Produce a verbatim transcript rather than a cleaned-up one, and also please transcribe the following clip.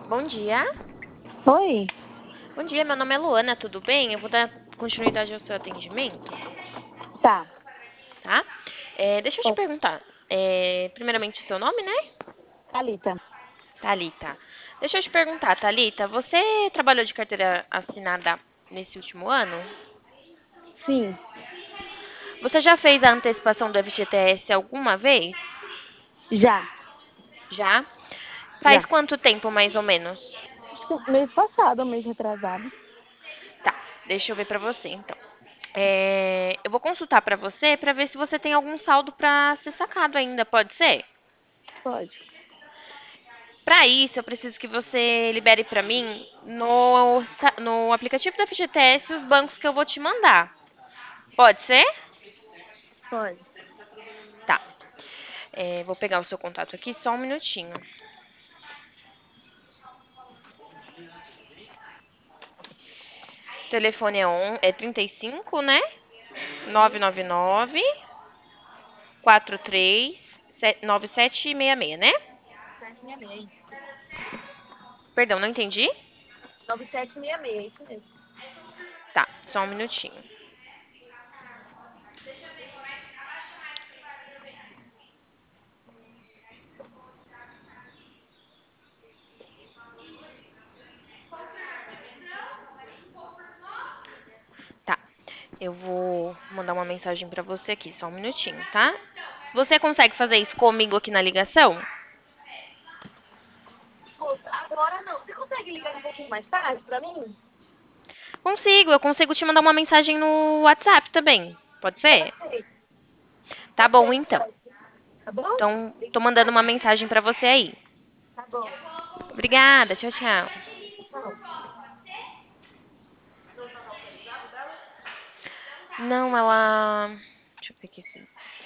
Bom dia. Oi, Bom dia, meu nome é Luana, tudo bem? Eu vou dar continuidade ao seu atendimento, tá. tá? É, deixa eu te Ó, perguntar. É, primeiramente, o seu nome, né? Thalita. Thalita. Deixa eu te perguntar, Thalita, você trabalhou de carteira assinada nesse último ano? Sim, Você já fez a antecipação do F G T S alguma vez? já, Já? Faz já. quanto tempo, mais ou menos? Acho que mês passado, mês retrasado. Tá, deixa eu ver pra você, então. É, eu vou consultar pra você pra ver se você tem algum saldo pra ser sacado ainda, pode ser? Pode. Para isso, eu preciso que você libere para mim no, sa- no aplicativo da F G T S os bancos que eu vou te mandar. Pode ser? Pode. Tá. É, vou pegar o seu contato aqui, só um minutinho. O telefone é, on, é trinta e cinco, né? nove nove nove, quatro três, nove sete seis seis, né? sete seis seis, isso. Perdão, não entendi? nove sete seis seis, isso mesmo. Tá, só um minutinho. Tá, eu vou mandar uma mensagem para você aqui, só um minutinho, tá? Você consegue fazer isso comigo aqui na ligação? Escuta, agora não. Você consegue ligar um pouquinho mais tarde pra mim? Consigo, eu consigo te mandar uma mensagem no WhatsApp também. Pode ser? Perfeito. Tá bom, Perfeito, então. pode. Tá bom? Então, tô mandando uma mensagem pra você aí. Tá bom. Obrigada, tchau, tchau. Tchau. Não, ela. Deixa eu ver aqui.